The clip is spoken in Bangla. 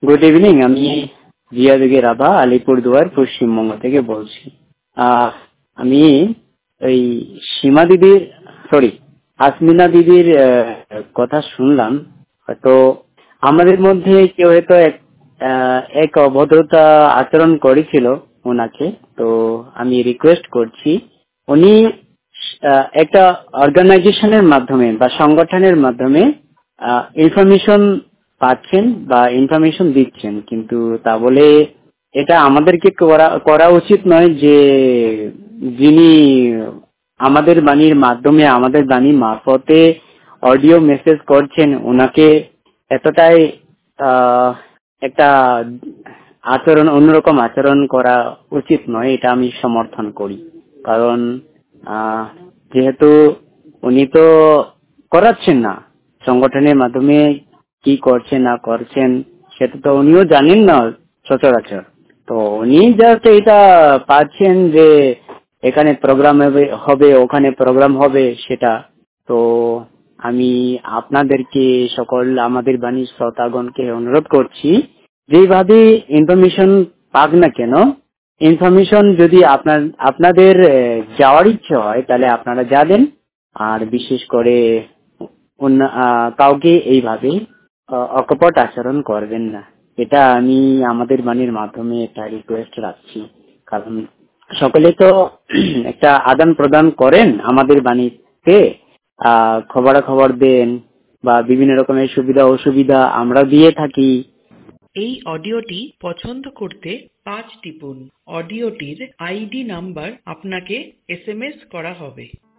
Good evening. আমি জিয়াদুগের রাভা আলিপুরদুয়ার পশ্চিমবঙ্গ থেকে বলছি। আমি ওই সীমা দিদির আসমিনা দিদির কথা শুনলাম। তো আমাদের মধ্যে কেউ হয়তো এক অভদ্রতা আচরণ করেছিল ওনাকে। তো আমি রিকোয়েস্ট করছি উনি একটা অর্গানাইজেশনের মাধ্যমে বা সংগঠনের মাধ্যমে ইনফরমেশন পাচ্ছেন বা ইনফরমেশন দিচ্ছেন, কিন্তু তা বলে এটা আমাদেরকে করা উচিত নয় যে যিনি আমাদের বাণীর মাধ্যমে আমাদের বাণী মারফতে অডিও মেসেজ করছেন ওনাকে এতটাই একটা অন্যরকম আচরণ করা উচিত নয়। এটা আমি সমর্থন করি। কারণ যেহেতু উনি তো করাচ্ছেন না, সংগঠনের মাধ্যমে কি করছেন না করছেন সেটা তো উনিও জানেন না সচরাচর। তো উনি জাস্ট এটা পাচ্ছেন যে এখানে প্রোগ্রাম হবে ওখানে প্রোগ্রাম হবে সেটা। তো আমি আপনাদেরকে আমাদের বাণী শ্রোতাগণকে অনুরোধ করছি, যেভাবে ইনফরমেশন পাক না কেন, ইনফরমেশন যদি আপনাদের যাওয়ার ইচ্ছে হয় তাহলে আপনারা যাবেন। আর বিশেষ করে কাউকে এইভাবে অকপট আচরণ করবেন না। এটা আমি আমাদের বাণীর মাধ্যমে একটা রিকোয়েস্ট রাখছি। কারণ সকলে তো একটা আদান প্রদান করেন আমাদের বাণীতে, খবরাখবর দেন বা বিভিন্ন রকমের সুবিধা অসুবিধা আমরা দিয়ে থাকি। এই অডিওটি পছন্দ করতে 5 টিপুন। অডিওটির আইডি নাম্বার আপনাকে SMS করা হবে।